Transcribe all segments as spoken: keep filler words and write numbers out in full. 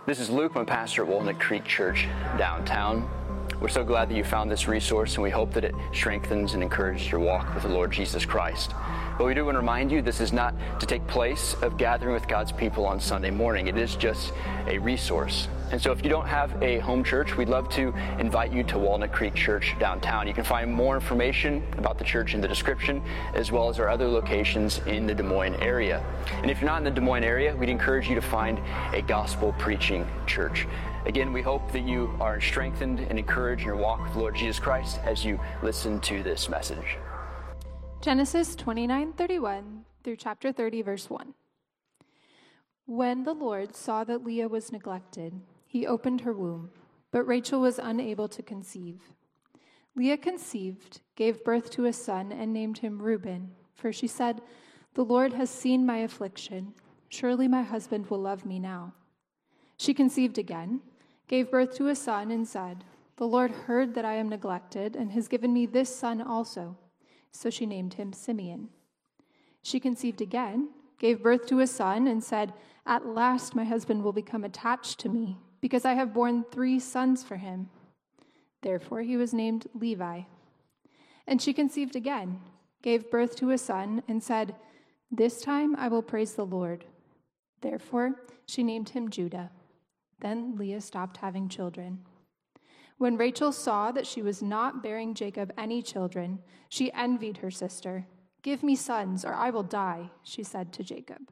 This is Luke, I'm pastor at Walnut Creek Church downtown. We're so glad that you found this resource, and we hope that it strengthens and encourages your walk with the Lord Jesus Christ. But we do want to remind you, this is not to take place of gathering with God's people on Sunday morning. It is just a resource. And so if you don't have a home church, we'd love to invite you to Walnut Creek Church downtown. You can find more information about the church in the description, as well as our other locations in the Des Moines area. And if you're not in the Des Moines area, we'd encourage you to find a gospel preaching church. Again, we hope that you are strengthened and encouraged in your walk with the Lord Jesus Christ as you listen to this message. Genesis twenty-nine thirty-one through chapter thirty, verse one. When the Lord saw that Leah was neglected, he opened her womb, but Rachel was unable to conceive. Leah conceived, gave birth to a son, and named him Reuben, for she said, "The Lord has seen my affliction. Surely my husband will love me now." She conceived again, gave birth to a son, and said, "The Lord heard that I am neglected, and has given me this son also." So she named him Simeon. She conceived again, gave birth to a son, and said, "At last my husband will become attached to me, because I have borne three sons for him." Therefore he was named Levi. And she conceived again, gave birth to a son, and said, "This time I will praise the Lord." Therefore she named him Judah. Then Leah stopped having children. When Rachel saw that she was not bearing Jacob any children, she envied her sister. "Give me sons, or I will die," she said to Jacob.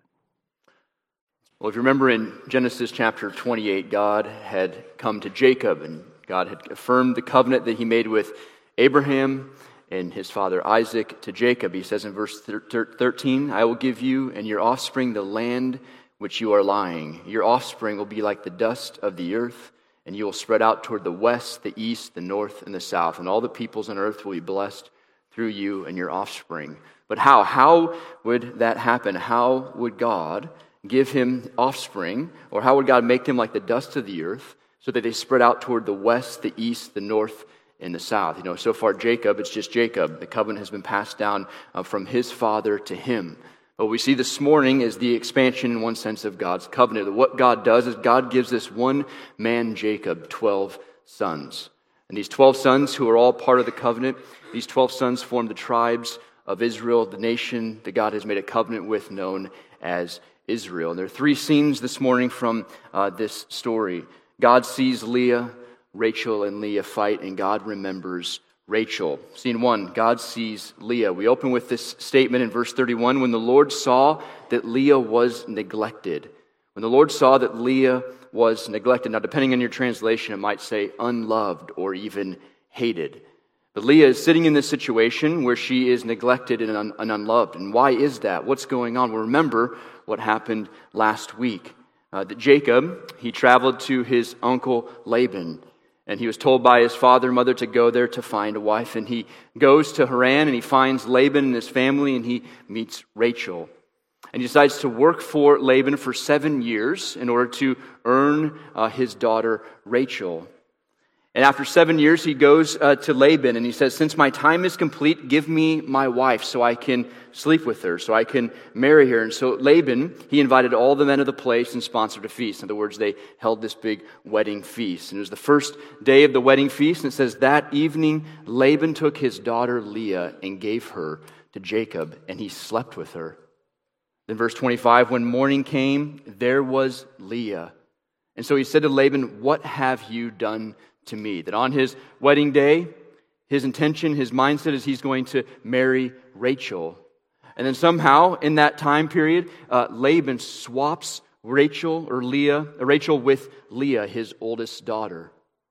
Well, if you remember in Genesis chapter twenty-eight, God had come to Jacob, and God had affirmed the covenant that he made with Abraham and his father Isaac to Jacob. He says in verse thirteen, "I will give you and your offspring the land which you are lying. Your offspring will be like the dust of the earth, and you will spread out toward the west, the east, the north, and the south, and all the peoples on earth will be blessed through you and your offspring." But how? How would that happen? How would God give him offspring, or how would God make them like the dust of the earth so that they spread out toward the west, the east, the north, and the south? You know, so far Jacob, it's just Jacob. The covenant has been passed down uh, from his father to him. What we see this morning is the expansion in one sense of God's covenant. What God does is God gives this one man, Jacob, twelve sons. And these twelve sons, who are all part of the covenant, these twelve sons form the tribes of Israel, the nation that God has made a covenant with, known as Israel. And there are three scenes this morning from uh, this story. God sees Leah, Rachel, and Leah fight, and God remembers Rachel. Scene one, God sees Leah. We open with this statement in verse thirty-one, "When the Lord saw that Leah was neglected." When the Lord saw that Leah was neglected. Now, depending on your translation, it might say unloved or even hated. But Leah is sitting in this situation where she is neglected and, un- and unloved. And why is that? What's going on? Well, remember what happened last week. Uh, that Jacob, he traveled to his uncle Laban. And he was told by his father and mother to go there to find a wife. And he goes to Haran and he finds Laban and his family, and he meets Rachel. And he decides to work for Laban for seven years in order to earn uh, his daughter Rachel. And after seven years, he goes uh, to Laban and he says, "Since my time is complete, give me my wife so I can sleep with her, so I can marry her." And so Laban, he invited all the men of the place and sponsored a feast. In other words, they held this big wedding feast. And it was the first day of the wedding feast. And it says, "That evening, Laban took his daughter Leah and gave her to Jacob, and he slept with her." Then verse twenty-five, "When morning came, there was Leah. And so he said to Laban, 'What have you done to me?'" That on his wedding day, his intention, his mindset is he's going to marry Rachel. And then somehow in that time period, uh, Laban swaps Rachel or Leah, uh, Rachel with Leah, his oldest daughter.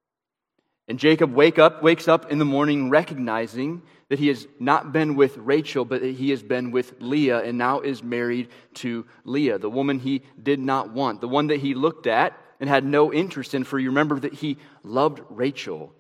And Jacob wake up, wakes up in the morning recognizing that he has not been with Rachel, but that he has been with Leah and now is married to Leah, the woman he did not want, the one that he looked at and had no interest in, for you remember that he loved Rachel.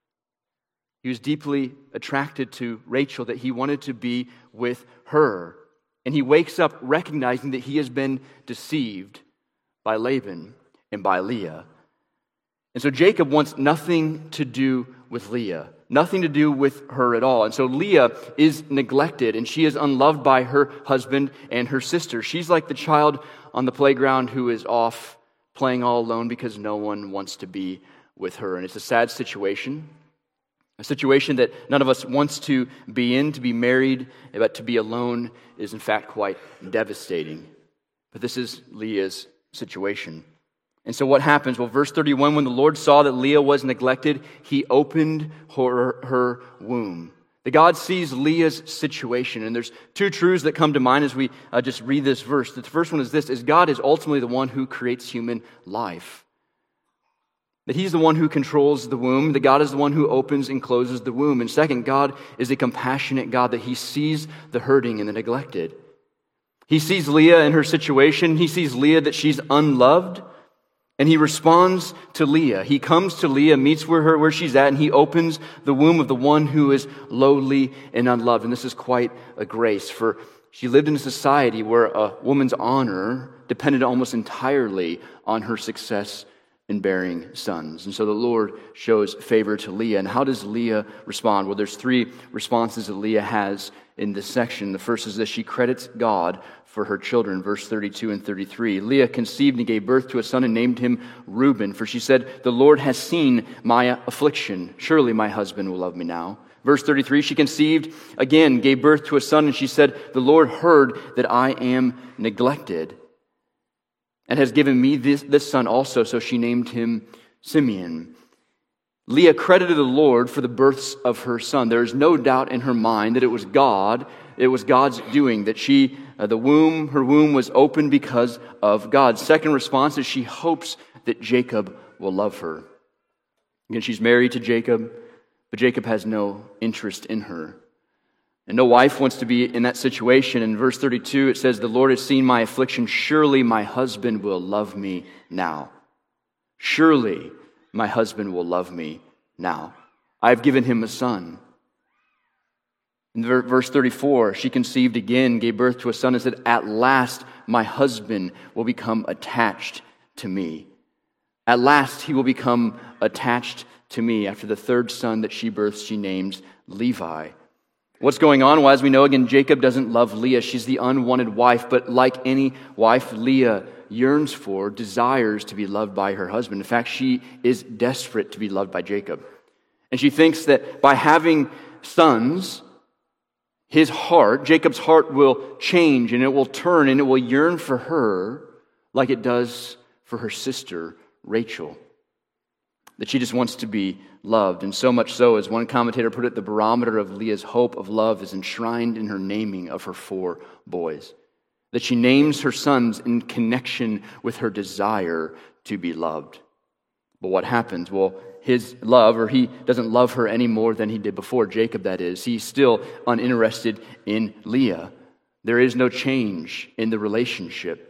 He was deeply attracted to Rachel, that he wanted to be with her. And he wakes up recognizing that he has been deceived by Laban and by Leah. And so Jacob wants nothing to do with Leah, nothing to do with her at all. And so Leah is neglected, and she is unloved by her husband and her sister. She's like the child on the playground who is off playing all alone because no one wants to be with her. And it's a sad situation, a situation that none of us wants to be in. To be married, but to be alone is in fact quite devastating. But this is Leah's situation. And so what happens? Well, verse thirty-one, when the Lord saw that Leah was neglected, he opened her, her womb. That God sees Leah's situation. And there's two truths that come to mind as we uh, just read this verse. The first one is this, is God is ultimately the one who creates human life. That he's the one who controls the womb, that God is the one who opens and closes the womb. And second, God is a compassionate God, that he sees the hurting and the neglected. He sees Leah in her situation. He sees Leah that she's unloved. And he responds to Leah. He comes to Leah, meets where her where she's at, and he opens the womb of the one who is lowly and unloved. And this is quite a grace, for she lived in a society where a woman's honor depended almost entirely on her success in bearing sons. And so the Lord shows favor to Leah. And how does Leah respond? Well, there's three responses that Leah has in this section. The first is that she credits God for her children, verse thirty-two and thirty-three. Leah conceived and gave birth to a son and named him Reuben, for she said, the Lord has seen my affliction. Surely my husband will love me now. Verse thirty-three, she conceived again, gave birth to a son, and she said, the Lord heard that I am neglected, and has given me this, this son also, so she named him Simeon. Leah credited the Lord for the births of her son. There is no doubt in her mind that it was God, it was God's doing, that she, uh, the womb, her womb was open because of God. Second response is she hopes that Jacob will love her. Again, she's married to Jacob, but Jacob has no interest in her. And no wife wants to be in that situation. In verse thirty-two, it says, the Lord has seen my affliction. Surely my husband will love me now. Surely my husband will love me now. I have given him a son. In verse thirty-four, she conceived again, gave birth to a son, and said, at last my husband will become attached to me. At last he will become attached to me. After the third son that she births, she names Levi. What's going on? Well, as we know, again, Jacob doesn't love Leah. She's the unwanted wife, but like any wife, Leah yearns for, desires to be loved by her husband. In fact, she is desperate to be loved by Jacob. And she thinks that by having sons, his heart, Jacob's heart, will change and it will turn and it will yearn for her like it does for her sister, Rachel. That she just wants to be loved. And so much so, as one commentator put it, the barometer of Leah's hope of love is enshrined in her naming of her four boys. That she names her sons in connection with her desire to be loved. But what happens? Well, his love, or he doesn't love her any more than he did before, Jacob that is. He's still uninterested in Leah. There is no change in the relationship.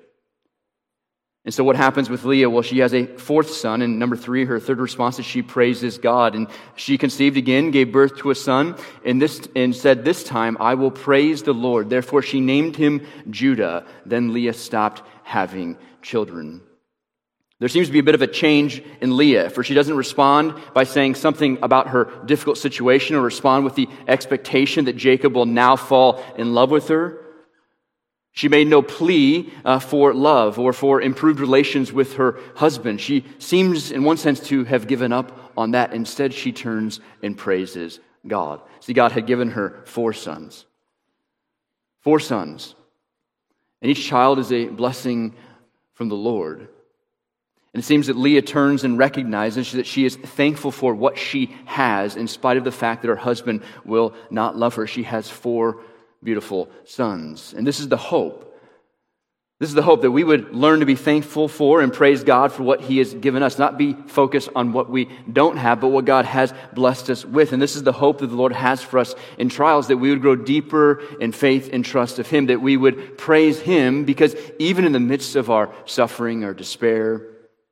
And so what happens with Leah? Well, she has a fourth son, and number three, her third response is she praises God. And she conceived again, gave birth to a son, and this and said, this time I will praise the Lord. Therefore she named him Judah. Then Leah stopped having children. There seems to be a bit of a change in Leah, for she doesn't respond by saying something about her difficult situation or respond with the expectation that Jacob will now fall in love with her. She made no plea uh, for love or for improved relations with her husband. She seems, in one sense, to have given up on that. Instead, she turns and praises God. See, God had given her four sons. Four sons. And each child is a blessing from the Lord. And it seems that Leah turns and recognizes that she is thankful for what she has, in spite of the fact that her husband will not love her. She has four beautiful sons. And this is the hope. This is the hope that we would learn to be thankful for and praise God for what He has given us, not be focused on what we don't have, but what God has blessed us with. And this is the hope that the Lord has for us in trials, that we would grow deeper in faith and trust of Him, that we would praise Him, because even in the midst of our suffering, our despair,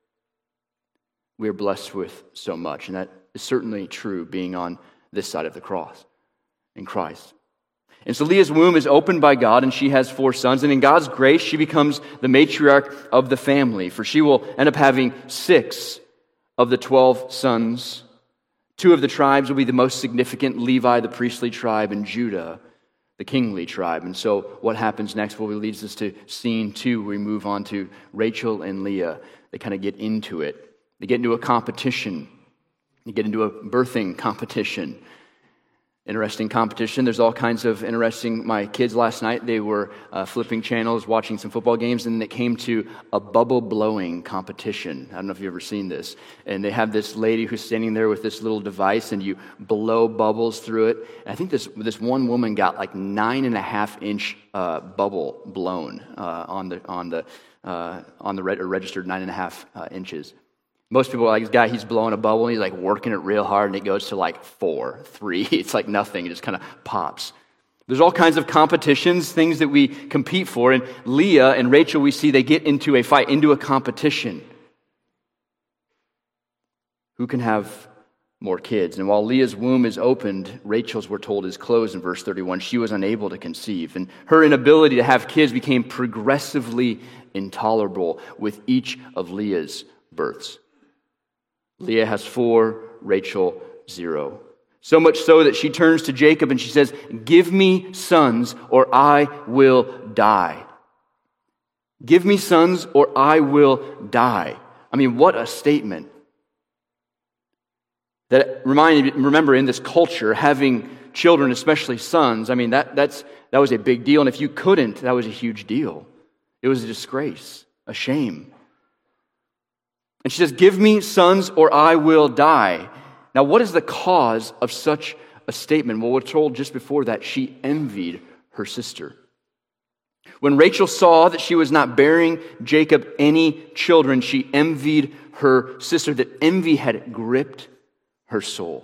we are blessed with so much. And that is certainly true being on this side of the cross in Christ. And so Leah's womb is opened by God, and she has four sons. And in God's grace, she becomes the matriarch of the family, for she will end up having six of the twelve sons. Two of the tribes will be the most significant: Levi, the priestly tribe, and Judah, the kingly tribe. And so what happens next? Well, it leads us to scene two, where we move on to Rachel and Leah, the they kind of get into it. They get into a competition. They get into a birthing competition. Interesting competition. There's all kinds of interesting, my kids last night, they were uh, flipping channels, watching some football games, and it came to a bubble blowing competition. I don't know if you've ever seen this. And they have this lady who's standing there with this little device, and you blow bubbles through it. And I think this this one woman got like nine and a half inch uh, bubble blown uh, on the on the uh, on the re- or registered nine and a half uh, inches. Most people are like, this guy, he's blowing a bubble, and he's like working it real hard, and it goes to like four, three. It's like nothing. It just kind of pops. There's all kinds of competitions, things that we compete for. And Leah and Rachel, we see they get into a fight, into a competition. Who can have more kids? And while Leah's womb is opened, Rachel's, we're told, is closed in verse thirty-one. She was unable to conceive. And her inability to have kids became progressively intolerable with each of Leah's births. Leah has four, Rachel zero. So much so that she turns to Jacob and she says, "Give me sons or I will die." Give me sons or I will die. I mean, what a statement. That remind, remember, in this culture, having children, especially sons, I mean, that that's that was a big deal. And if you couldn't, that was a huge deal. It was a disgrace, a shame. And she says, "Give me sons or I will die." Now, what is the cause of such a statement? Well, we're told just before that she envied her sister. When Rachel saw that she was not bearing Jacob any children, she envied her sister. That envy had gripped her soul.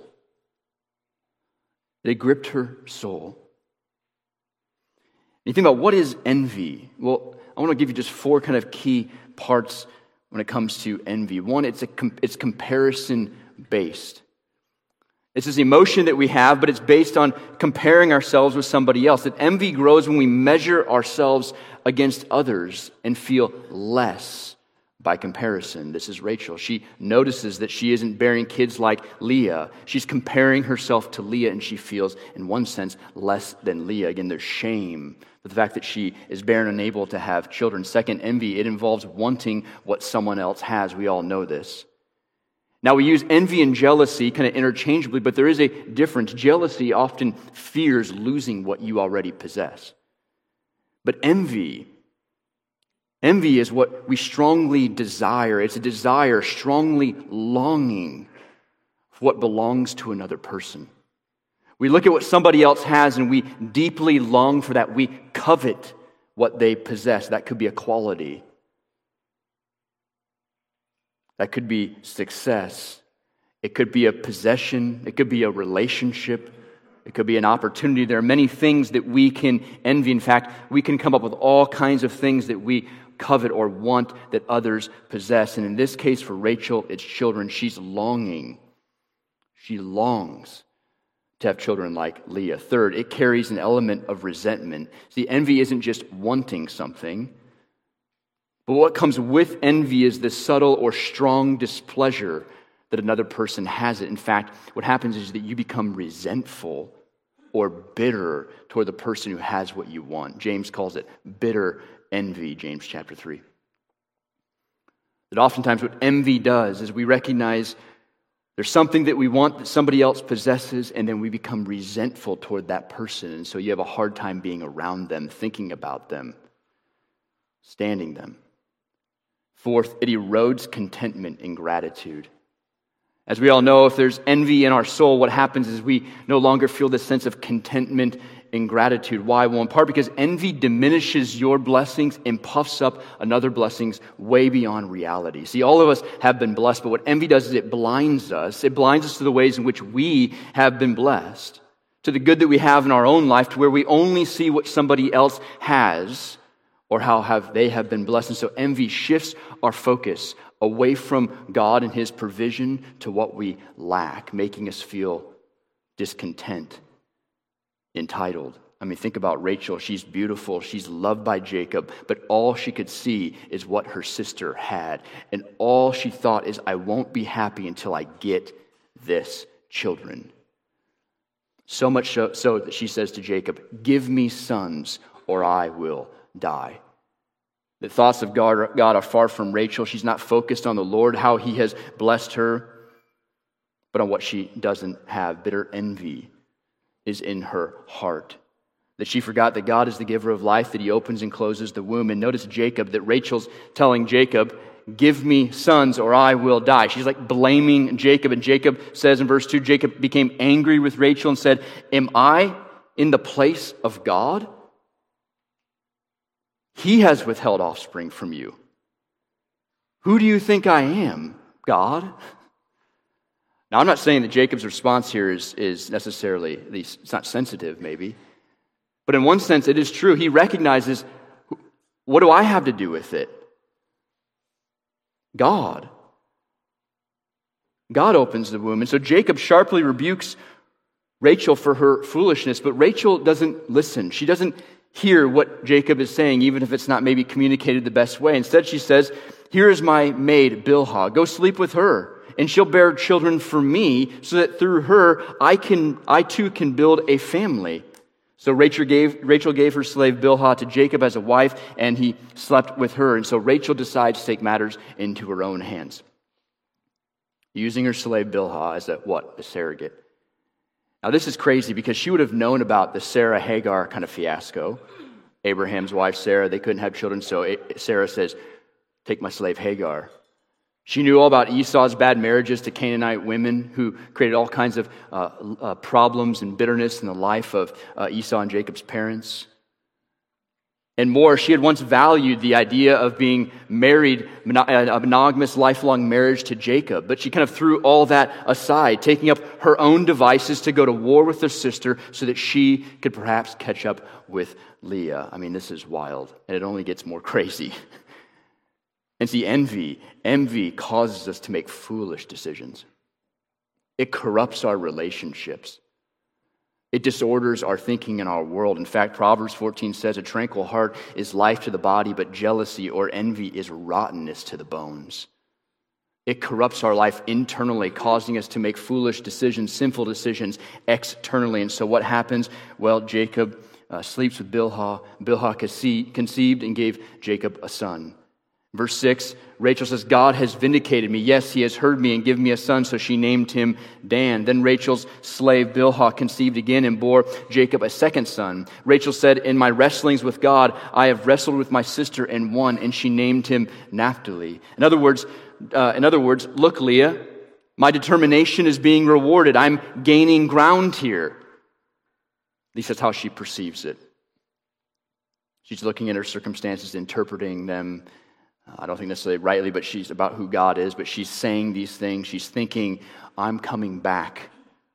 It gripped her soul. And you think about, what is envy? Well, I want to give you just four kind of key parts when it comes to envy. One, it's a it's comparison-based. It's this emotion that we have, but it's based on comparing ourselves with somebody else. That envy grows when we measure ourselves against others and feel less by comparison. This is Rachel. She notices that she isn't bearing kids like Leah. She's comparing herself to Leah, and she feels, in one sense, less than Leah. Again, there's shame for the fact that she is barren and unable to have children. Second, envy. It involves wanting what someone else has. We all know this. Now, we use envy and jealousy kind of interchangeably, but there is a difference. Jealousy often fears losing what you already possess. But envy, envy is what we strongly desire. It's a desire, strongly longing for what belongs to another person. We look at what somebody else has and we deeply long for that. We covet what they possess. That could be a quality. That could be success. It could be a possession. It could be a relationship. It could be an opportunity. There are many things that we can envy. In fact, we can come up with all kinds of things that we covet or want that others possess. And in this case, for Rachel, it's children. She's longing. She longs to have children like Leah. Third, it carries an element of resentment. See, envy isn't just wanting something, but what comes with envy is this subtle or strong displeasure that another person has it. In fact, what happens is that you become resentful or bitter toward the person who has what you want. James calls it bitter envy, James chapter three. That oftentimes what envy does is we recognize there's something that we want that somebody else possesses, and then we become resentful toward that person. And so you have a hard time being around them, thinking about them, standing them. Fourth, it erodes contentment and gratitude. As we all know, if there's envy in our soul, what happens is we no longer feel this sense of contentment and gratitude. Why? Well, in part because envy diminishes your blessings and puffs up another blessings way beyond reality. See, all of us have been blessed, but what envy does is it blinds us. It blinds us to the ways in which we have been blessed, to the good that we have in our own life, to where we only see what somebody else has or how have they have been blessed. And so envy shifts our focus away from God and His provision to what we lack, making us feel discontent, entitled. I mean, think about Rachel. She's beautiful. She's loved by Jacob, but all she could see is what her sister had. And all she thought is, I won't be happy until I get this children. So much so, so that she says to Jacob, give me sons or I will die. The thoughts of God, God are far from Rachel. She's not focused on the Lord, how he has blessed her, but on what she doesn't have. Bitter envy is in her heart. That she forgot that God is the giver of life, that he opens and closes the womb. And notice Jacob, that Rachel's telling Jacob, give me sons or I will die. She's like blaming Jacob. And Jacob says in verse two, Jacob became angry with Rachel and said, am I in the place of God? He has withheld offspring from you. Who do you think I am, God? Now, I'm not saying that Jacob's response here is, is necessarily, at least it's not sensitive maybe, but in one sense it is true. He recognizes, what do I have to do with it? God. God opens the womb. And so Jacob sharply rebukes Rachel for her foolishness, but Rachel doesn't listen. She doesn't hear what Jacob is saying, even if it's not maybe communicated the best way. Instead, she says, here is my maid, Bilhah. Go sleep with her, and she'll bear children for me, so that through her I can, I too can build a family. So Rachel gave, Rachel gave her slave Bilhah to Jacob as a wife, and he slept with her. And so Rachel decides to take matters into her own hands, using her slave Bilhah as a what? A surrogate. Now this is crazy because she would have known about the Sarah-Hagar kind of fiasco. Abraham's wife Sarah, they couldn't have children, so Sarah says, take my slave Hagar. She knew all about Esau's bad marriages to Canaanite women who created all kinds of uh, uh, problems and bitterness in the life of uh, Esau and Jacob's parents. And more, she had once valued the idea of being married, a monogamous lifelong marriage to Jacob, but she kind of threw all that aside, taking up her own devices to go to war with her sister so that she could perhaps catch up with Leah. I mean, this is wild, and it only gets more crazy. And see, envy, envy causes us to make foolish decisions. It corrupts our relationships. It disorders our thinking in our world. In fact, Proverbs fourteen says, a tranquil heart is life to the body, but jealousy or envy is rottenness to the bones. It corrupts our life internally, causing us to make foolish decisions, sinful decisions externally. And so what happens? Well, Jacob uh, sleeps with Bilhah. Bilhah conceived and gave Jacob a son. Verse six, Rachel says, God has vindicated me. Yes, he has heard me and given me a son, so she named him Dan. Then Rachel's slave Bilhah conceived again and bore Jacob a second son. Rachel said, in my wrestlings with God, I have wrestled with my sister and won, and she named him Naphtali. In other words, uh, in other words, look, Leah, my determination is being rewarded. I'm gaining ground here. At least that's how she perceives it. She's looking at her circumstances, interpreting them, I don't think necessarily rightly, but she's about who God is, but she's saying these things. She's thinking, I'm coming back.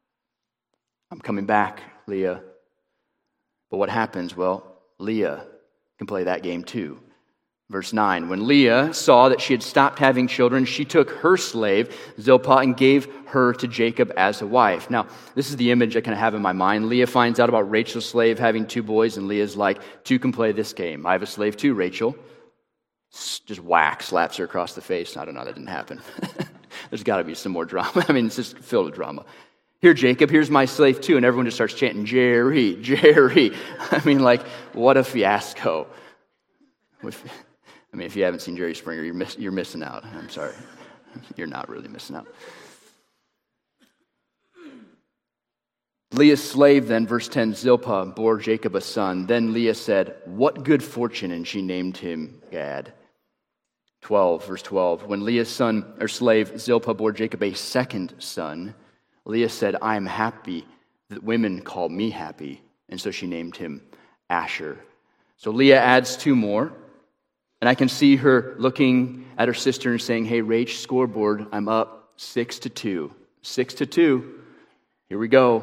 I'm coming back, Leah. But what happens? Well, Leah can play that game too. Verse nine, when Leah saw that she had stopped having children, she took her slave, Zilpah, and gave her to Jacob as a wife. Now, this is the image I kind of have in my mind. Leah finds out about Rachel's slave having two boys, and Leah's like, two can play this game. I have a slave too, Rachel. Just whack, slaps her across the face. I don't know, that didn't happen. There's got to be some more drama. I mean, it's just filled with drama. Here, Jacob, here's my slave too. And everyone just starts chanting, Jerry, Jerry. I mean, like, what a fiasco. With, I mean, if you haven't seen Jerry Springer, you're, miss, you're missing out. I'm sorry. You're not really missing out. Leah's slave then, verse ten, Zilpah, bore Jacob a son. Then Leah said, what good fortune, and she named him Gad. twelve, verse twelve, when Leah's son, or slave, Zilpah, bore Jacob a second son, Leah said, I am happy that women call me happy. And so she named him Asher. So Leah adds two more. And I can see her looking at her sister and saying, hey, Rach, scoreboard, I'm up six to two. Six to two. Here we go.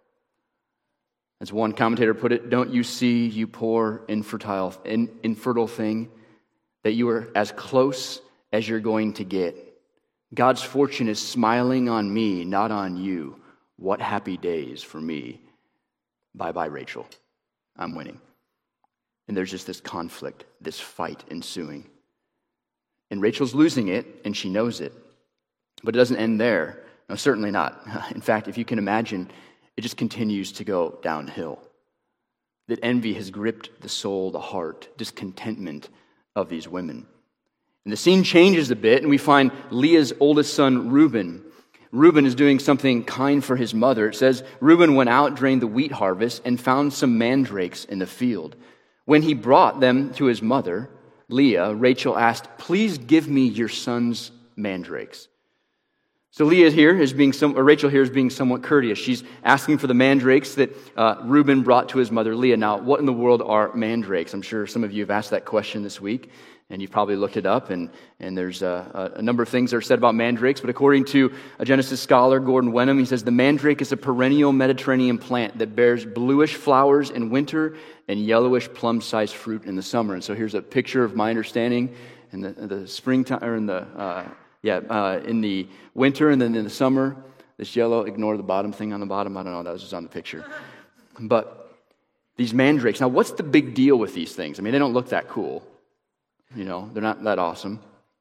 As one commentator put it, don't you see, you poor infertile, in, infertile thing, that you are as close as you're going to get. God's fortune is smiling on me, not on you. What happy days for me. Bye-bye, Rachel. I'm winning. And there's just this conflict, this fight ensuing. And Rachel's losing it, and she knows it. But it doesn't end there. No, certainly not. In fact, if you can imagine, it just continues to go downhill. That envy has gripped the soul, the heart, discontentment, of these women. And the scene changes a bit, and we find Leah's oldest son, Reuben. Reuben is doing something kind for his mother. It says, Reuben went out during the wheat harvest and found some mandrakes in the field. When he brought them to his mother, Leah, Rachel asked, "Please give me your son's mandrakes." So Leah here is being some, or Rachel here is being somewhat courteous. She's asking for the mandrakes that uh, Reuben brought to his mother Leah. Now, what in the world are mandrakes? I'm sure some of you have asked that question this week, and you've probably looked it up, and, and there's a, a number of things that are said about mandrakes. But according to a Genesis scholar, Gordon Wenham, he says the mandrake is a perennial Mediterranean plant that bears bluish flowers in winter and yellowish plum-sized fruit in the summer. And so here's a picture of my understanding in the, the springtime, or in the uh, yeah, uh, in the winter, and then in the summer, this yellow. Ignore the bottom thing on the bottom. I don't know. That was just on the picture. But these mandrakes. Now, what's the big deal with these things? I mean, they don't look that cool. You know, they're not that awesome.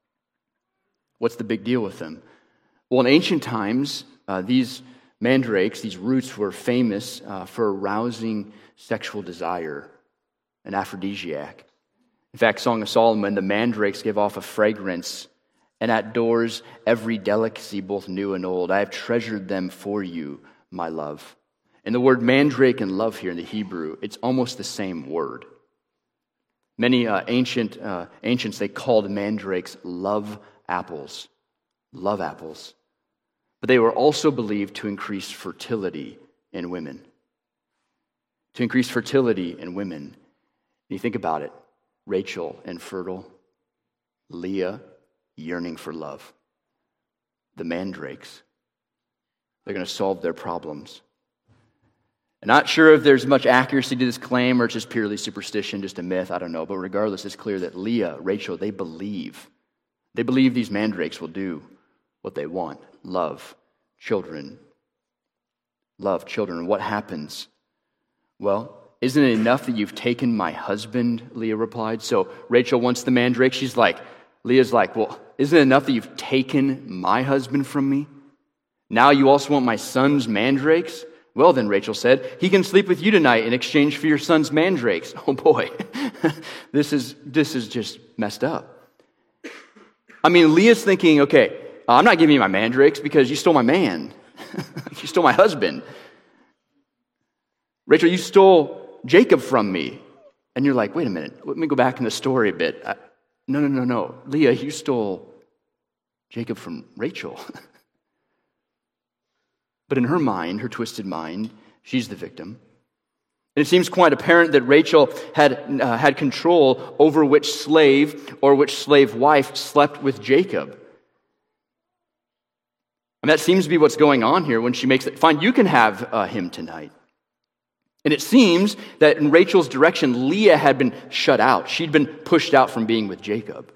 What's the big deal with them? Well, in ancient times, uh, these mandrakes, these roots, were famous uh, for arousing sexual desire, an aphrodisiac. In fact, Song of Solomon, the mandrakes give off a fragrance, and at doors every delicacy, both new and old. I have treasured them for you, my love. And the word mandrake and love here in the Hebrew, it's almost the same word. Many uh, ancient uh, ancients, they called mandrakes love apples. Love apples. But they were also believed to increase fertility in women. To increase fertility in women. And you think about it. Rachel, infertile. Leah, yearning for love. The mandrakes. They're going to solve their problems. I'm not sure if there's much accuracy to this claim or it's just purely superstition, just a myth, I don't know. But regardless, it's clear that Leah, Rachel, they believe. They believe these mandrakes will do what they want. Love, children. Love, children. What happens? Well, isn't it enough that you've taken my husband? Leah replied. So Rachel wants the mandrake. She's like, Leah's like, well, isn't it enough that you've taken my husband from me? Now you also want my son's mandrakes? Well then, Rachel said, he can sleep with you tonight in exchange for your son's mandrakes. Oh boy, this is this is just messed up. I mean, Leah's thinking, okay, I'm not giving you my mandrakes because you stole my man. You stole my husband. Rachel, you stole Jacob from me. And you're like, wait a minute, let me go back in the story a bit. I, no, no, no, no. Leah, you stole Jacob from Rachel. But in her mind, her twisted mind, she's the victim. And it seems quite apparent that Rachel had uh, had control over which slave or which slave wife slept with Jacob. And that seems to be what's going on here when she makes it, fine, you can have uh, him tonight. And it seems that in Rachel's direction, Leah had been shut out. She'd been pushed out from being with Jacob.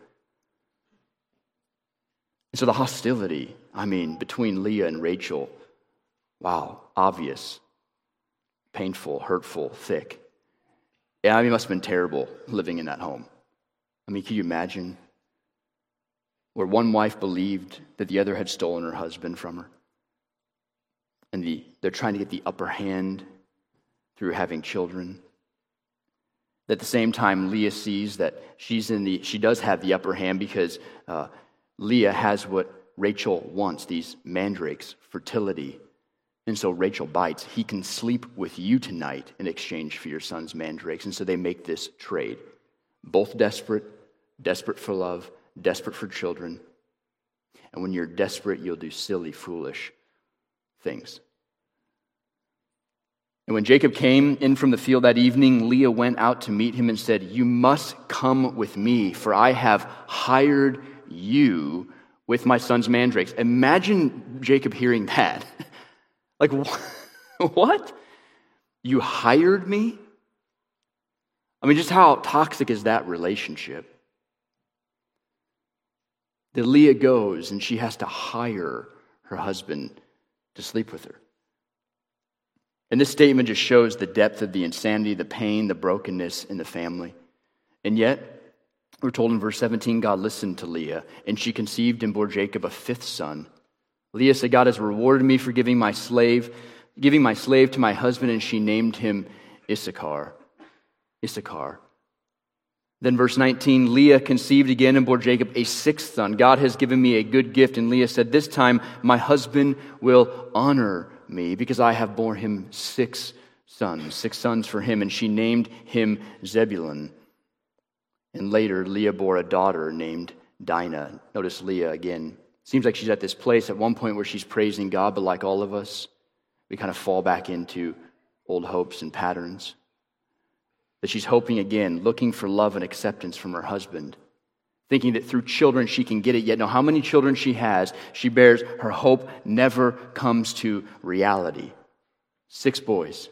And so the hostility, I mean, between Leah and Rachel, wow, obvious, painful, hurtful, thick. Yeah, I mean, it must have been terrible living in that home. I mean, can you imagine? Where one wife believed that the other had stolen her husband from her. And the, they're trying to get the upper hand through having children. At the same time, Leah sees that she's in the, she does have the upper hand because uh, Leah has what Rachel wants, these mandrakes, fertility. And so Rachel bites. He can sleep with you tonight in exchange for your son's mandrakes. And so they make this trade. Both desperate, desperate for love, desperate for children. And when you're desperate, you'll do silly, foolish things. And when Jacob came in from the field that evening, Leah went out to meet him and said, "You must come with me, for I have hired you with my son's mandrakes." Imagine Jacob hearing that. Like, what? You hired me? I mean, just how toxic is that relationship? That Leah goes and she has to hire her husband to sleep with her. And this statement just shows the depth of the insanity, the pain, the brokenness in the family. And yet, we're told in verse seventeen, God listened to Leah, and she conceived and bore Jacob a fifth son. Leah said, God has rewarded me for giving my slave, giving my slave to my husband, and she named him Issachar. Issachar. Then verse nineteen, Leah conceived again and bore Jacob a sixth son. God has given me a good gift. And Leah said, this time my husband will honor me because I have borne him six sons, six sons for him. And she named him Zebulun. And later Leah bore a daughter named Dinah. Notice Leah again. Seems like she's at this place at one point where she's praising God, but like all of us, we kind of fall back into old hopes and patterns. That she's hoping again, looking for love and acceptance from her husband, thinking that through children she can get it. Yet, no, how many children she has, she bears, her hope never comes to reality. Six boys,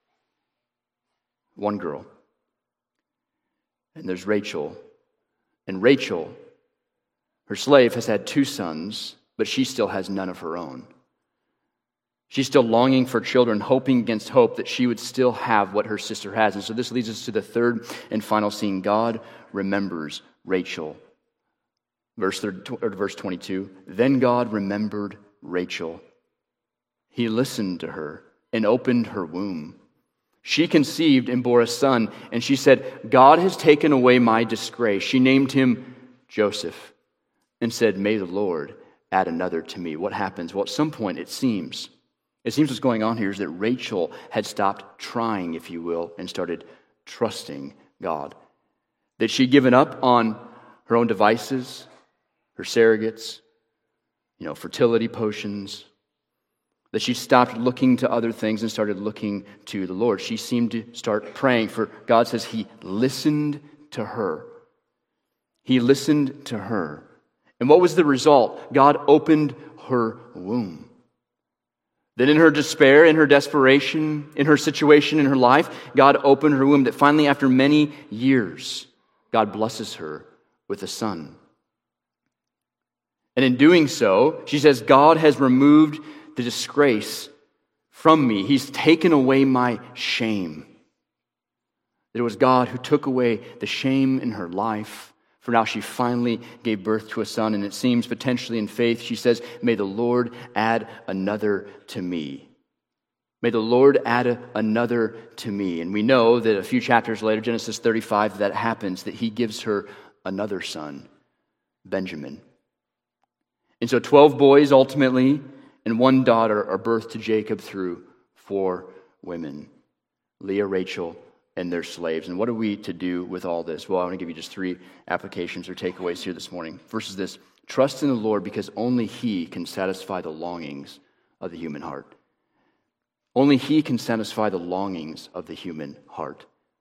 one girl. And there's Rachel. And Rachel, her slave, has had two sons, but she still has none of her own. She's still longing for children, hoping against hope that she would still have what her sister has. And so this leads us to the third and final scene. God remembers Rachel. Verse, or verse twenty-two, then God remembered Rachel. He listened to her and opened her womb. She conceived and bore a son, and she said, God has taken away my disgrace. She named him Joseph and said, may the Lord add another to me. What happens? Well, at some point it seems It seems what's going on here is that Rachel had stopped trying, if you will, and started trusting God. That she'd given up on her own devices, her surrogates, you know, fertility potions. That she stopped looking to other things and started looking to the Lord. She seemed to start praying, for God says He listened to her. He listened to her. And what was the result? God opened her womb. That in her despair, in her desperation, in her situation, in her life, God opened her womb. That finally, after many years, God blesses her with a son. And in doing so, she says, God has removed the disgrace from me. He's taken away my shame. That it was God who took away the shame in her life. For now she finally gave birth to a son, and it seems potentially in faith, she says, may the Lord add another to me. May the Lord add a, another to me. And we know that a few chapters later, Genesis thirty-five, that happens, that He gives her another son, Benjamin. And so twelve boys ultimately, and one daughter are birthed to Jacob through four women, Leah, Rachel, and their slaves. And what are we to do with all this? Well, I want to give you just three applications or takeaways here this morning. First is this: trust in the Lord because only He can satisfy the longings of the human heart. Only He can satisfy the longings of the human heart.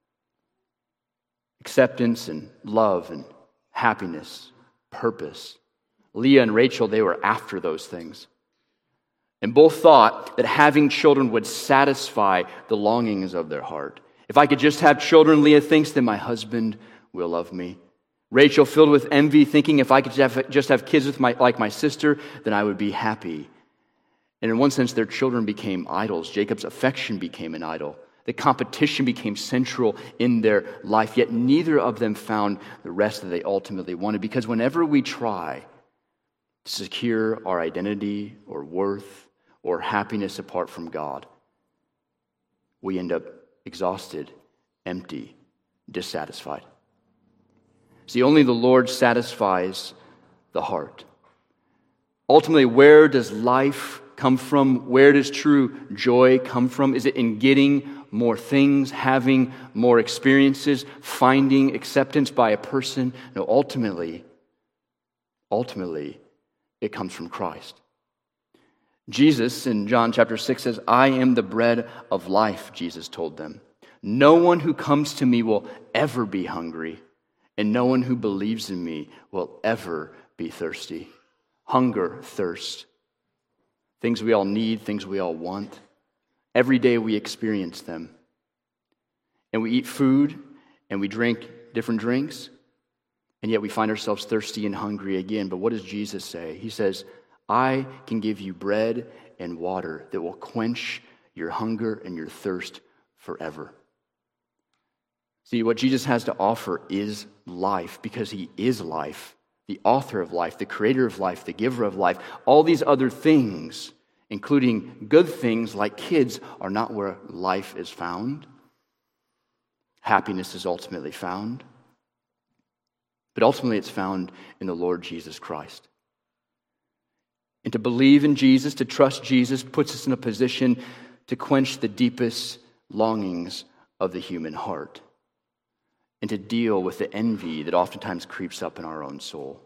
Acceptance and love and happiness, purpose. Leah and Rachel, they were after those things. And both thought that having children would satisfy the longings of their heart. If I could just have children, Leah thinks, then my husband will love me. Rachel, filled with envy, thinking if I could just have, just have kids with my, like my sister, then I would be happy. And in one sense, their children became idols. Jacob's affection became an idol. The competition became central in their life, yet neither of them found the rest that they ultimately wanted. Because whenever we try to secure our identity or worth or happiness apart from God, we end up exhausted, empty, dissatisfied. See, only the Lord satisfies the heart. Ultimately, where does life come from? Where does true joy come from? Is it in getting more things, having more experiences, finding acceptance by a person? No, ultimately, ultimately, it comes from Christ. Jesus in John chapter six says, I am the bread of life, Jesus told them. No one who comes to me will ever be hungry, and no one who believes in me will ever be thirsty. Hunger, thirst, things we all need, things we all want. Every day we experience them. And we eat food, and we drink different drinks, and yet we find ourselves thirsty and hungry again. But what does Jesus say? He says, I can give you bread and water that will quench your hunger and your thirst forever. See, what Jesus has to offer is life, because He is life, the author of life, the creator of life, the giver of life. All these other things, including good things like kids, are not where life is found. Happiness is ultimately found. but ultimately it's found in the Lord Jesus Christ. And to believe in Jesus, to trust Jesus, puts us in a position to quench the deepest longings of the human heart and to deal with the envy that oftentimes creeps up in our own soul.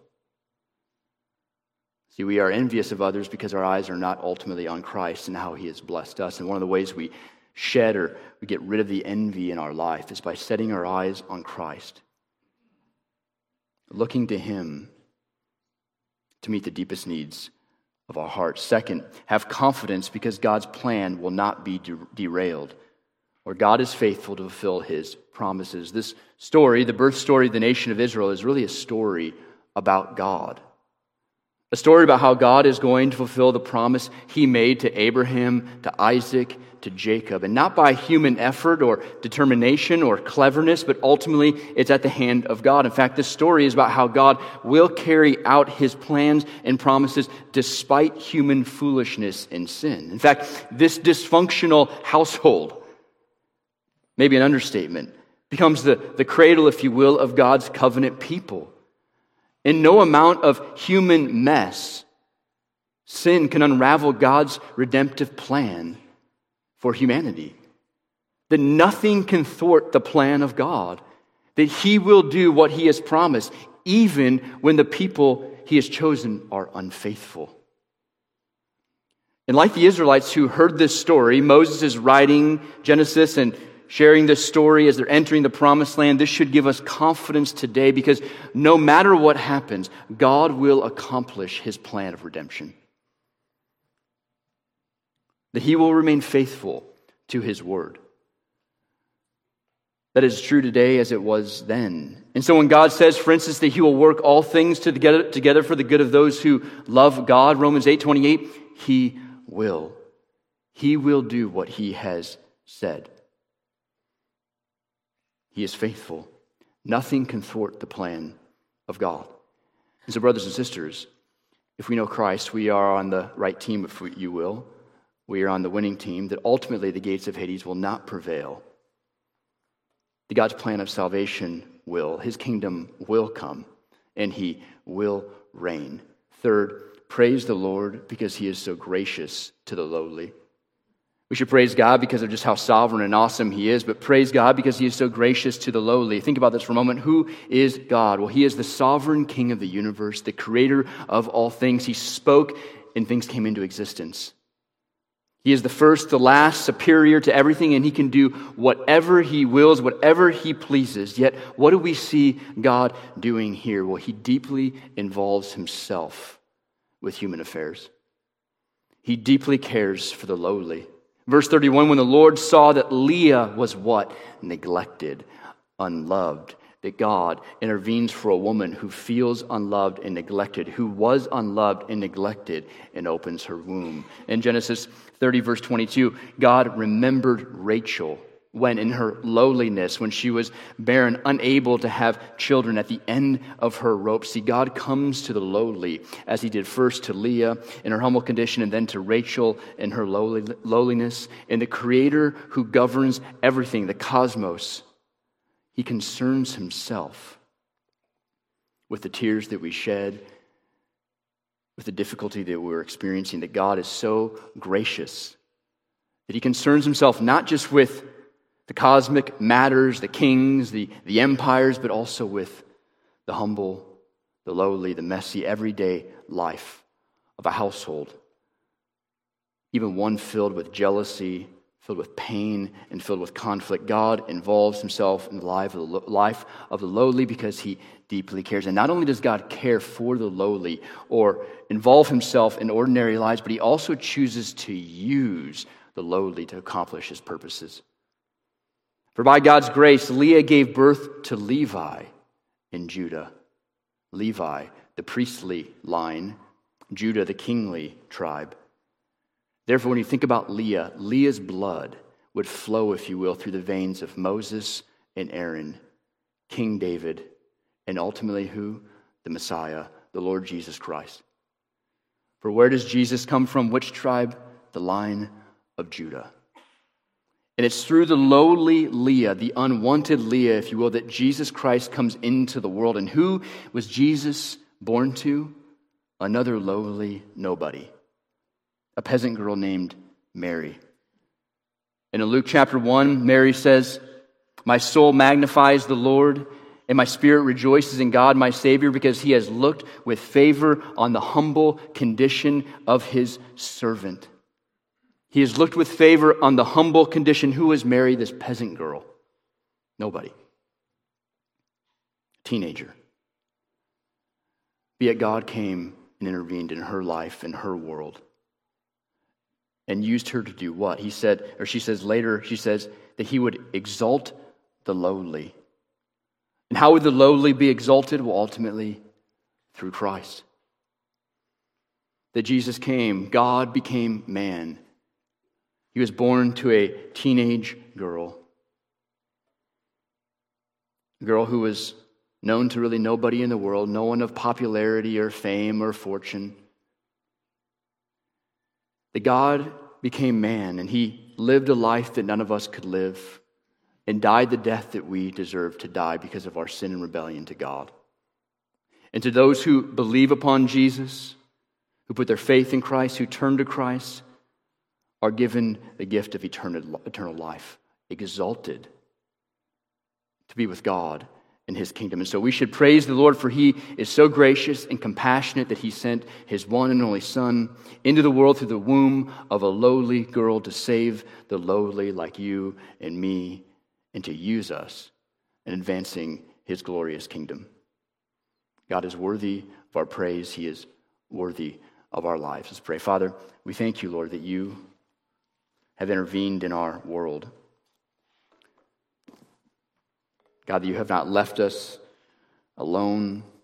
See, we are envious of others because our eyes are not ultimately on Christ and how he has blessed us. And one of the ways we shed or we get rid of the envy in our life is by setting our eyes on Christ, looking to him to meet the deepest needs of our hearts. Second, have confidence because God's plan will not be de- derailed, or God is faithful to fulfill his promises. This story, the birth story of the nation of Israel, is really a story about God. A story about how God is going to fulfill the promise he made to Abraham, to Isaac, to Jacob. And not by human effort or determination or cleverness, but ultimately it's at the hand of God. In fact, this story is about how God will carry out his plans and promises despite human foolishness and sin. In fact, this dysfunctional household, maybe an understatement, becomes the, the cradle, if you will, of God's covenant people. In no amount of human mess, sin can unravel God's redemptive plan for humanity. That nothing can thwart the plan of God. That he will do what he has promised, even when the people he has chosen are unfaithful. And like the Israelites who heard this story, Moses is writing Genesis and sharing this story as they're entering the promised land. This should give us confidence today because no matter what happens, God will accomplish his plan of redemption. That he will remain faithful to his word. That is true today as it was then. And so when God says, for instance, that he will work all things together, together for the good of those who love God, Romans eight twenty-eight, he will. He will do what he has said. He is faithful. Nothing can thwart the plan of God. And so, brothers and sisters, if we know Christ, we are on the right team, if you will. We are on the winning team, that ultimately the gates of Hades will not prevail. The God's plan of salvation will. His kingdom will come, and he will reign. Third, praise the Lord because he is so gracious to the lowly. We should praise God because of just how sovereign and awesome he is, but praise God because he is so gracious to the lowly. Think about this for a moment. Who is God? Well, he is the sovereign king of the universe, the creator of all things. He spoke and things came into existence. He is the first, the last, superior to everything, and he can do whatever he wills, whatever he pleases. Yet, what do we see God doing here? Well, he deeply involves himself with human affairs. He deeply cares for the lowly. Verse thirty-one, when the Lord saw that Leah was what? Neglected, unloved. That God intervenes for a woman who feels unloved and neglected, who was unloved and neglected, and opens her womb. In Genesis thirty, verse twenty-two, God remembered Rachel when in her lowliness, when she was barren, unable to have children at the end of her rope. See, God comes to the lowly, as he did first to Leah in her humble condition, and then to Rachel in her lowly, lowliness. And the Creator who governs everything, the cosmos, he concerns himself with the tears that we shed, with the difficulty that we're experiencing, that God is so gracious, that he concerns himself not just with the cosmic matters, the kings, the, the empires, but also with the humble, the lowly, the messy, everyday life of a household. Even one filled with jealousy, filled with pain, and filled with conflict. God involves himself in the life of the, life of the lowly because he deeply cares. And not only does God care for the lowly or involve himself in ordinary lives, but he also chooses to use the lowly to accomplish his purposes. For by God's grace, Leah gave birth to Levi in Judah. Levi, the priestly line, Judah, the kingly tribe. Therefore, when you think about Leah, Leah's blood would flow, if you will, through the veins of Moses and Aaron, King David, and ultimately who? The Messiah, the Lord Jesus Christ. For where does Jesus come from? Which tribe? The line of Judah. And it's through the lowly Leah, the unwanted Leah, if you will, that Jesus Christ comes into the world. And who was Jesus born to? Another lowly nobody, a peasant girl named Mary. And in Luke chapter one, Mary says, "My soul magnifies the Lord, and my spirit rejoices in God my Savior, because he has looked with favor on the humble condition of his servant." He has looked with favor on the humble condition. Who was Mary, this peasant girl? Nobody. Teenager. But yet God came and intervened in her life, in her world, and used her to do what? He said, or she says later, she says that he would exalt the lowly. And how would the lowly be exalted? Well, ultimately, through Christ. That Jesus came, God became man. He was born to a teenage girl. A girl who was known to really nobody in the world, no one of popularity or fame or fortune. That God became man, and he lived a life that none of us could live, and died the death that we deserve to die because of our sin and rebellion to God. And to those who believe upon Jesus, who put their faith in Christ, who turn to Christ, are given the gift of eternal, eternal life, exalted to be with God in his kingdom. And so we should praise the Lord, for he is so gracious and compassionate that he sent his one and only Son into the world through the womb of a lowly girl to save the lowly like you and me, and to use us in advancing his glorious kingdom. God is worthy of our praise. He is worthy of our lives. Let's pray. Father, we thank you, Lord, that you have intervened in our world. God, that you have not left us alone